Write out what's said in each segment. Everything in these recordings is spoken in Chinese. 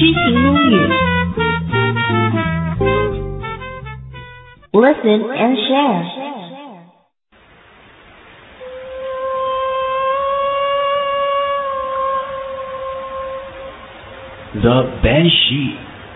区形母语。Listen and share. The Banshee.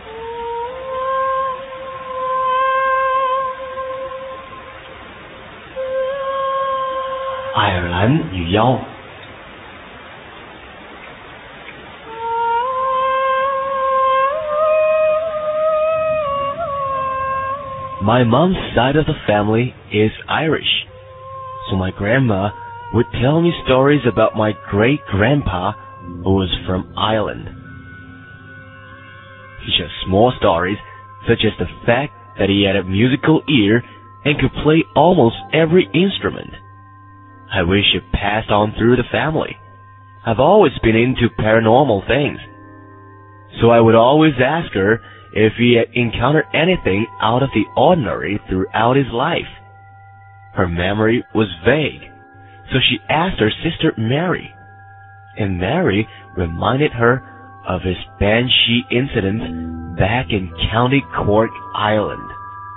爱尔兰女妖。My mom's side of the family is Irish, so my grandma would tell me stories about my great-grandpa who was from Ireland. He shared small stories such as the fact that he had a musical ear and could play almost every instrument. I wish it passed on through the family. I've always been into paranormal things, so I would always ask her if he had encountered anything out of the ordinary throughout his life. Her memory was vague, so she asked her sister Mary, and Mary reminded her of his banshee incident back in County Cork, Ireland.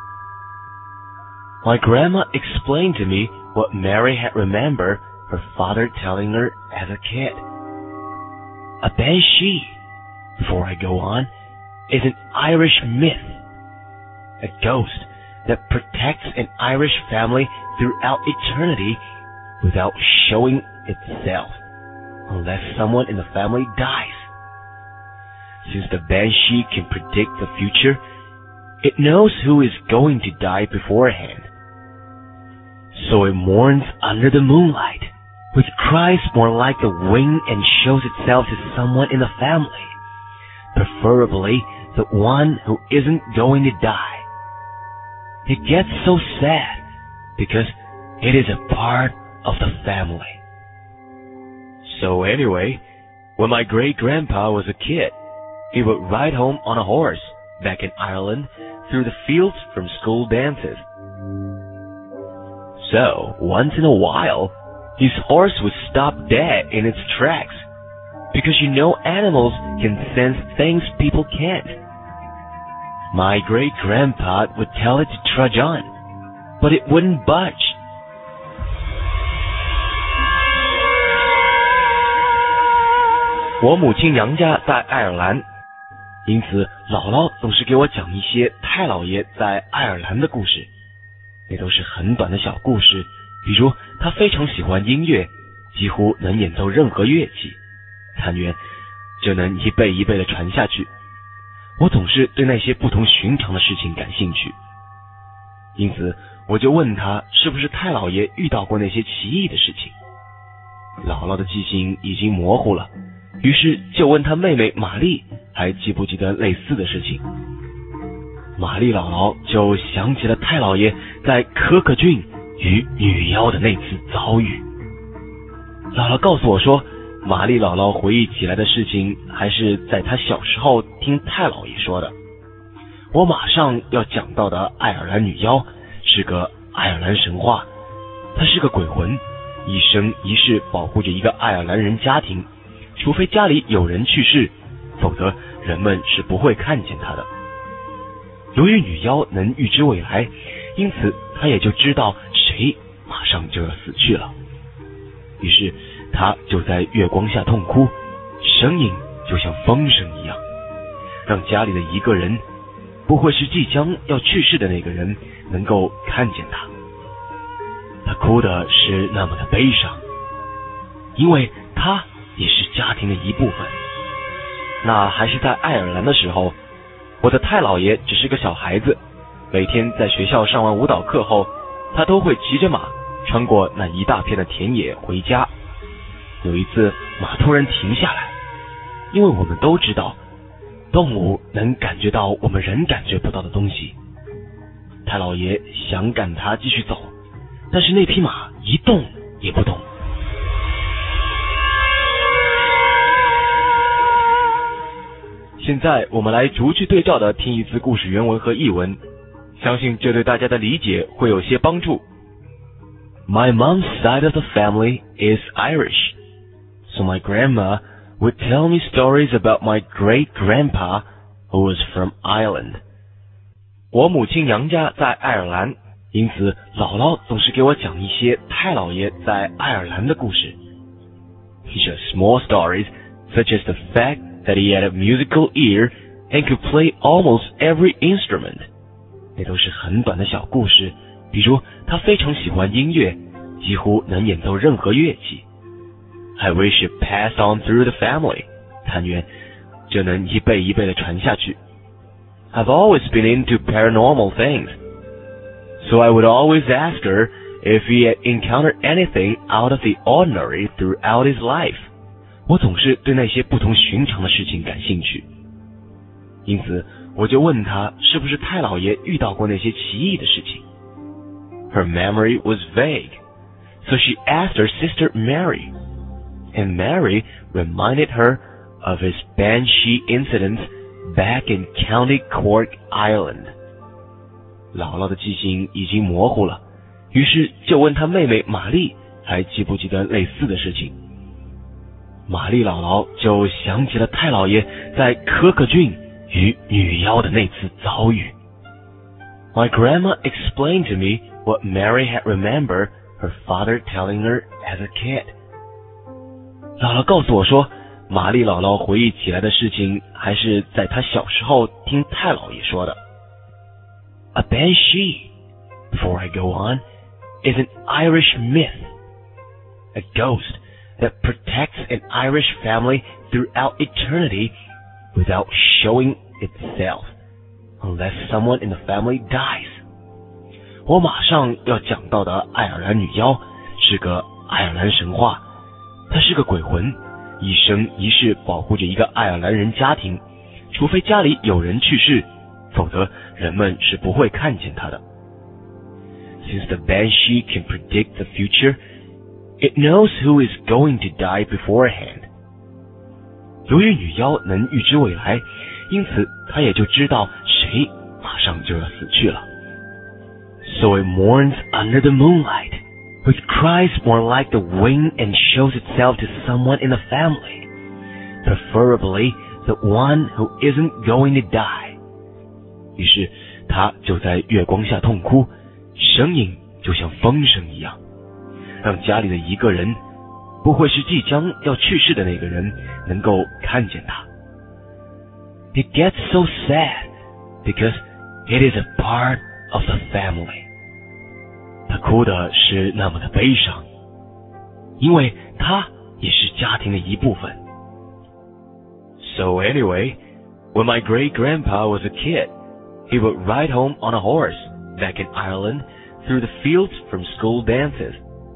My grandma explained to me what Mary had remembered her father telling her as a kid. A banshee, before I go on, is an Irish myth. A ghost that protects an Irish family throughout eternity without showing itself, unless someone in the family dies. Since the banshee can predict the future, it knows who is going to die beforehand. So it mourns under the moonlight, with cries more like a wing, and shows itself to someone in the family, preferably the one who isn't going to die. It gets so sad because it is a part of the family. So anyway, when my great-grandpa was a kid, he would ride home on a horse back in Ireland through the fields from school dances. So, once in a while, his horse would stop dead in its tracks, because you know animals can sense things people can't. My great-grandpa would tell it to trudge on, but it wouldn't budge.我母亲娘家在爱尔兰，因此姥姥总是给我讲一些太姥爷在爱尔兰的故事。那都是很短的小故事，比如他非常喜欢音乐，几乎能演奏任何乐器，但愿这能一辈一辈的传下去。我总是对那些不同寻常的事情感兴趣，因此我就问他是不是太姥爷遇到过那些奇异的事情。姥姥的记性已经模糊了，于是就问他妹妹玛丽还记不记得类似的事情。玛丽姥姥就想起了太姥爷在科克郡与女妖的那次遭遇。姥姥告诉我说，玛丽姥姥回忆起来的事情还是在她小时候听太姥爷说的。我马上要讲到的爱尔兰女妖是个爱尔兰神话，她是个鬼魂，一生一世保护着一个爱尔兰人家庭，除非家里有人去世，否则人们是不会看见她的。由于女妖能预知未来，因此她也就知道谁马上就要死去了。于是她就在月光下痛哭，声音就像风声一样，让家里的一个人，不会是即将要去世的那个人，能够看见她。她哭的是那么的悲伤，因为她也是家庭的一部分。那还是在爱尔兰的时候，我的太姥爷只是个小孩子，每天在学校上完舞蹈课后，他都会骑着马穿过那一大片的田野回家。有一次马突然停下来，因为我们都知道动物能感觉到我们人感觉不到的东西。太姥爷想赶它继续走，但是那匹马一动也不动。现在我们来逐句对照的听一次故事原文和译文，相信这对大家的理解会有些帮助。My mom's side of the family is Irish, so my grandma would tell me stories about my great-grandpa who was from Ireland. 我母亲娘家在爱尔兰，因此姥姥总是给我讲一些太姥爷在爱尔兰的故事。Just small stories, such as the fact that he had a musical ear and could play almost every instrument. 那都是很短的小故事，比如他非常喜欢音乐，几乎能演奏任何乐器。I wish it passed on through the family. 但愿这能一辈一辈的传下去。I've always been into paranormal things, so I would always ask her if he had encountered anything out of the ordinary throughout his life. 我总是对那些不同寻常的事情感兴趣，因此我就问他是不是太姥爷遇到过那些奇异的事情。Her memory was vague, so she asked her sister Mary, and Mary reminded her of his banshee incidents back in County Cork, Ireland. 姥姥的记性已经模糊了，于是就问她妹妹玛丽还记不记得类似的事情。玛丽姥姥就想起了太姥爷在科克郡与女妖的那次遭遇。My grandma explained to me what Mary had remembered her father telling her as a kid. 姥姥告诉我说，玛丽姥姥回忆起来的事情还是在她小时候听太姥爷说的。A banshee, before I go on, is an Irish myth. A ghost that protects an Irish family throughout eternity without showing itself, unless someone in the family dies. 我马上要讲到的爱尔兰女妖是个爱尔兰神话，她是个鬼魂，一生一世保护着一个爱尔兰人家庭，除非家里有人去世，否则人们是不会看见她的。Since the banshee can predict the future, it knows who is going to die beforehand. 由于女妖能预知未来，因此她也就知道谁马上就要死去了。So it mourns under the moonlight, with cries more like the wind, and shows itself to someone in the family, preferably the one who isn't going to die. 于是她就在月光下痛哭，声音就像风声一样，让家里的一个人，不会是即将要去世的那个人，能够看见他。It gets so sad because it is a part of the family. 他哭的是那么的悲伤，因为他也是家庭的一部分。So anyway, when my great-grandpa was a kid, he would ride home on a horse back in Ireland through the fields from school dances.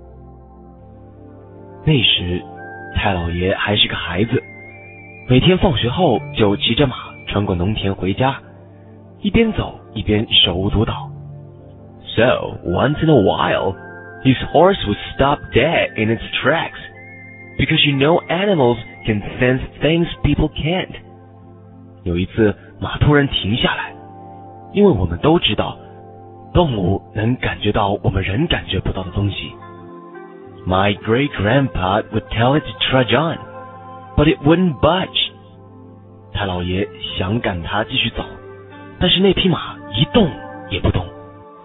那时太姥爷还是个孩子，每天放学后就骑着马穿过农田回家，一边走一边手舞足蹈。So, once in a while, his horse would stop dead in its tracks, because you know animals can sense things people can't. 有一次，马突然停下来，因为我们都知道，动物能感觉到我们人感觉不到的东西。My great-grandpa would tell it to trudge on, but it wouldn't budge. 太姥爷想赶它继续走，但是那匹马一动也不动。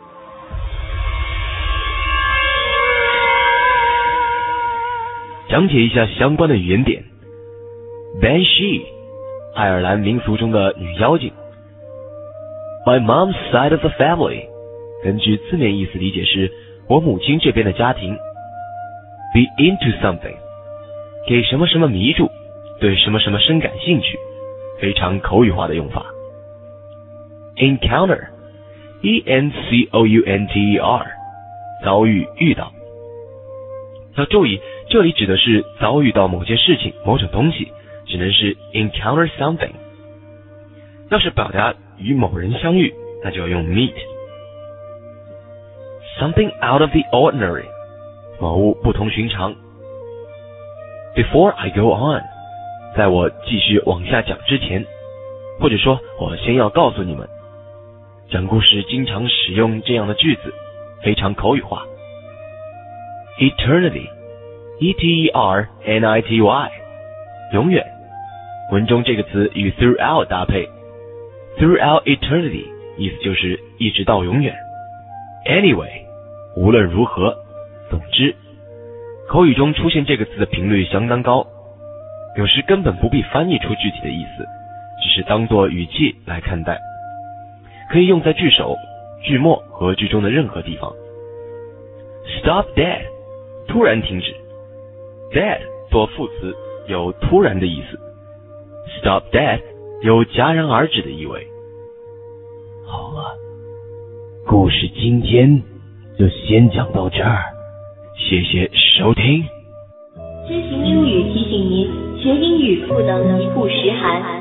讲解一下相关的语言点。Banshee， 爱尔兰民俗中的女妖精。My mom's side of the family， 根据字面意思理解是我母亲这边的家庭。Be into something， 给什么什么迷住，对什么什么深感兴趣，非常口语化的用法。Encounter， E-N-C-O-U-N-T-E-R， 遭遇遇到。要注意，这里指的是遭遇到某件事情某种东西，只能是 encounter something。 要是表达与某人相遇，那就要用 meet。 Something out of the ordinary， 某物不同寻常。 Before I go on， 在我继续往下讲之前，或者说我先要告诉你们，讲故事经常使用这样的句子，非常口语化。Eternity， E-T-E-R-N-I-T-Y， 永远文中这个词与 throughout 搭配 ，throughout eternity 意思就是一直到永远。Anyway， 无论如何，总之，口语中出现这个词的频率相当高，有时根本不必翻译出具体的意思，只是当作语气来看待，可以用在句首、句末和句中的任何地方。Stop dead， 突然停止。Dead 做副词有突然的意思。Stop dead 有戛然而止的意味。好了，故事今天就先讲到这儿，谢谢收听。 知行英语提醒您，学英语不能一曝十寒。